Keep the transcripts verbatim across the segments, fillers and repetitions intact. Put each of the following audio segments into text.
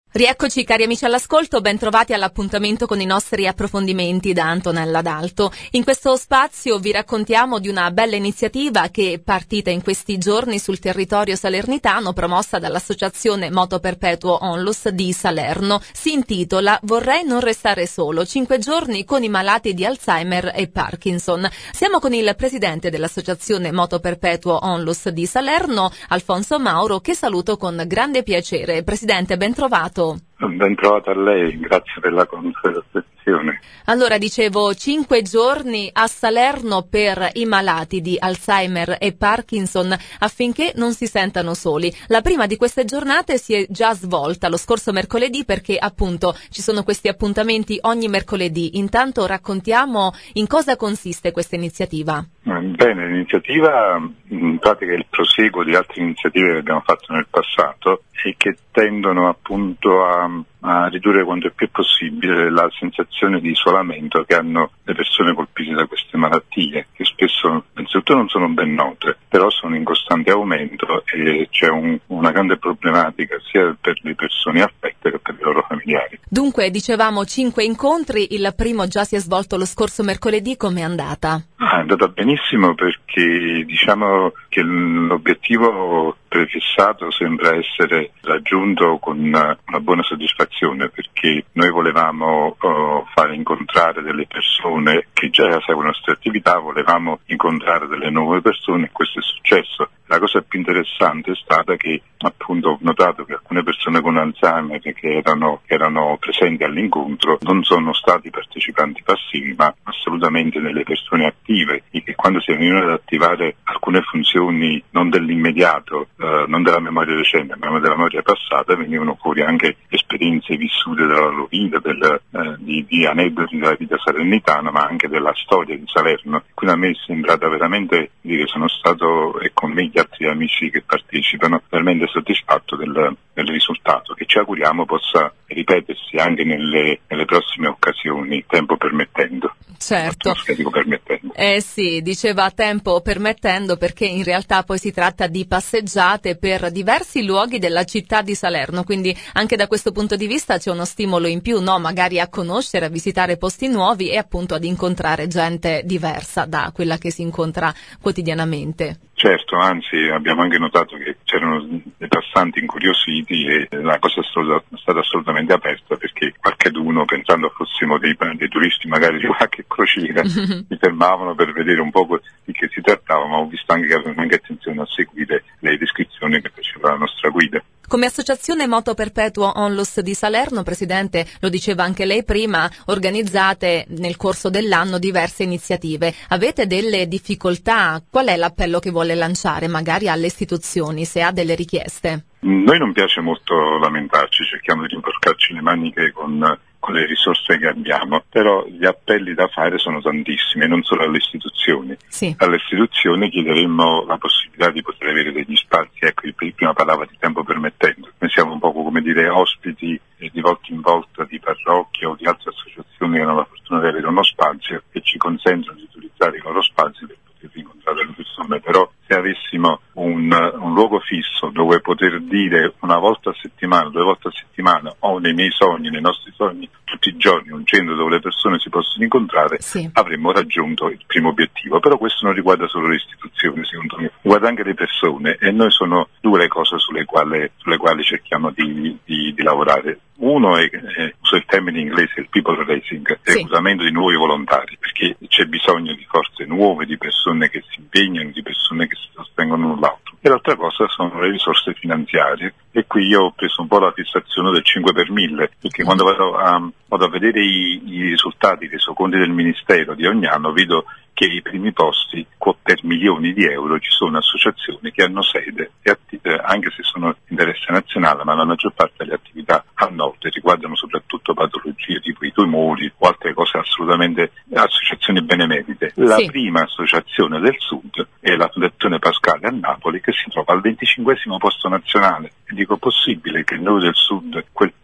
Rieccoci cari amici all'ascolto, ben trovati all'appuntamento con i nostri approfondimenti da Antonella D'Alto. In questo spazio vi raccontiamo di una bella iniziativa che è partita in questi giorni sul territorio salernitano, promossa dall'associazione Moto Perpetuo Onlus di Salerno. Si intitola Vorrei non restare solo, cinque giorni con i malati di Alzheimer e Parkinson. Siamo con il presidente dell'associazione Moto Perpetuo Onlus di Salerno, Alfonso Mauro, che saluto con grande piacere. Presidente, ben trovato. Ben trovato a lei, grazie per la considerazione. Allora, dicevo, cinque giorni a Salerno per i malati di Alzheimer e Parkinson affinché non si sentano soli. La prima di queste giornate si è già svolta lo scorso mercoledì perché appunto ci sono questi appuntamenti ogni mercoledì. Intanto raccontiamo in cosa consiste questa iniziativa. Bene, l'iniziativa in pratica è il proseguo di altre iniziative che abbiamo fatto nel passato e che tendono appunto a, a ridurre quanto è più possibile la sensazione di isolamento che hanno le persone colpite da queste malattie, che spesso innanzitutto non sono ben note, però sono in costante aumento e c'è un, una grande problematica sia per le persone affette che per i loro familiari. Dunque, dicevamo cinque incontri, il primo già si è svolto lo scorso mercoledì, com'è andata? Ah, è andata benissimo perché diciamo che l'obiettivo prefissato sembra essere raggiunto con una, una buona soddisfazione, perché noi volevamo oh, fare incontrare delle persone che già seguono le nostre attività, volevamo incontrare delle nuove persone e questo è successo. La cosa più interessante è stata che appunto ho notato che alcune persone con Alzheimer che erano, che erano presenti all'incontro non sono stati partecipanti passivi ma assolutamente delle persone attive e che quando si venivano ad attivare alcune funzioni non dell'immediato, eh, non della memoria recente ma della memoria passata, venivano fuori anche esperienze vissute della loro vita, del, eh, di, di aneddoti della vita salernitana ma anche della storia di Salerno. Quindi a me è sembrata veramente, dire, sono stato e con me gli altri amici che partecipano veramente soddisfatto del, del risultato, che ci auguriamo possa ripetersi anche nelle, nelle prossime occasioni, tempo permettendo. Certo. Permettendo. Eh sì, diceva tempo permettendo perché in realtà poi si tratta di passeggiate per diversi luoghi della città di Salerno, quindi anche da questo punto di vista c'è uno stimolo in più, no? Magari a conoscere, a visitare posti nuovi e appunto ad incontrare gente diversa da quella che si incontra quotidianamente. Certo, anzi abbiamo anche notato che c'erano dei passanti incuriositi e la cosa è stata, è stata assolutamente aperta perché qualcheduno, pensando fossimo dei, dei turisti magari di qualche crociera, si fermavano per vedere un po' di che si trattava, ma ho visto anche che avevano anche attenzione a seguire le descrizioni che faceva la nostra guida. Come associazione Moto Perpetuo Onlus di Salerno, Presidente, lo diceva anche lei prima, organizzate nel corso dell'anno diverse iniziative. Avete delle difficoltà? Qual è l'appello che vuole lanciare magari alle istituzioni, se ha delle richieste? Noi non piace molto lamentarci, cerchiamo di imporcarci le maniche con, con le risorse che abbiamo, però gli appelli da fare sono tantissimi, non solo alle istituzioni. Sì. Alle istituzioni chiederemmo la possibilità di poter avere degli spazi, ecco, io prima parlava di tempo permettendo, noi siamo un po' come dire ospiti eh, di volta in volta di parrocchie o di altre associazioni che hanno la fortuna di avere uno spazio e ci consentono di utilizzare i loro spazi per poter incontrare le persone, però se avessimo un, un luogo fisso dove poter dire una volta a settimana, due volte a settimana o nei miei sogni, nei nostri sogni, tutti i giorni un centro dove le persone si possono incontrare, sì, avremmo raggiunto il primo obiettivo. Però questo non riguarda solo le istituzioni, secondo me, riguarda anche le persone e noi sono due le cose sulle quali, sulle quali cerchiamo di, di, di lavorare. Uno è, eh, uso il termine inglese, il people raising, sì, reclutamento di nuovi volontari, perché c'è bisogno di forze nuove, di persone che si impegnano, di persone che si sostengono l'un l'altro. E l'altra cosa sono le risorse finanziarie e qui io ho preso un po' la fissazione del cinque per mille, perché quando vado a, vado a vedere i, i risultati dei resoconti del Ministero di ogni anno vedo che i primi posti per milioni di euro ci sono associazioni che hanno sede, e atti- eh, anche se sono interesse nazionale, ma la maggior parte delle attività a nord riguardano soprattutto patologie tipo i tumori o altre cose assolutamente associazioni benemerite. La sì. prima associazione del sud è la Fondazione Pascale a Napoli, che si trova al venticinquesimo posto nazionale. E dico, possibile che noi del sud quel poco di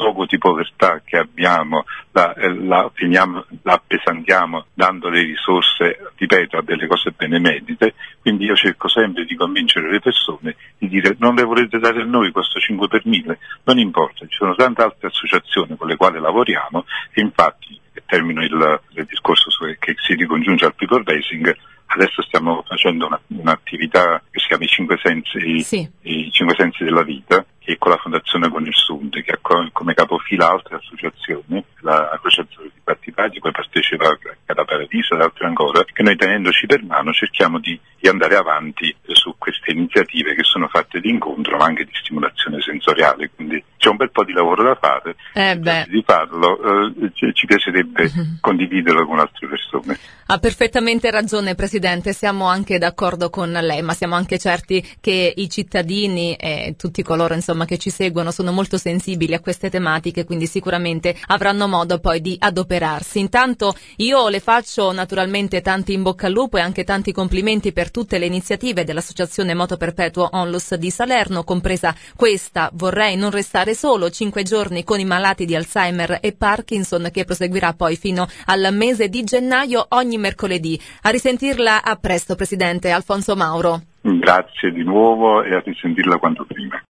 povertà che abbiamo la, la, finiamo, la appesantiamo dando le risorse, ripeto, a delle cose benemerite. Quindi io cerco sempre di convincere le persone di dire: non le volete dare a noi questo cinque per mille? Non importa, ci sono tante altre associazioni con le quali lavoriamo e infatti, e termino il, il discorso su, che si ricongiunge al people racing. Adesso stiamo facendo una, un'attività che si chiama i cinque sensi, sì. i cinque sensi della vita, che con la Fondazione Con il Sud, che ha come capofila altre associazioni, la Croce Azzurra di Battipaglia, poi partecipa a Paradiso ed altre ancora, che noi tenendoci per mano cerchiamo di, di andare avanti su queste iniziative che sono fatte di incontro ma anche di stimolazione sensoriale, quindi c'è un bel po' di lavoro da fare, eh beh. di farlo eh, ci, ci piacerebbe mm-hmm. condividerlo con altre persone. Ha perfettamente ragione Presidente, siamo anche d'accordo con lei, ma siamo anche certi che i cittadini e tutti coloro insomma che ci seguono sono molto sensibili a queste tematiche, quindi sicuramente avranno modo poi di adoperarsi. Intanto io le faccio naturalmente tanti in bocca al lupo e anche tanti complimenti per tutte le iniziative dell'Associazione Moto Perpetuo Onlus di Salerno, compresa questa Vorrei non restare solo, cinque giorni con i malati di Alzheimer e Parkinson, che proseguirà poi fino al mese di gennaio ogni mercoledì. A risentirla a presto Presidente. Alfonso Mauro. Grazie di nuovo e a risentirla quanto prima.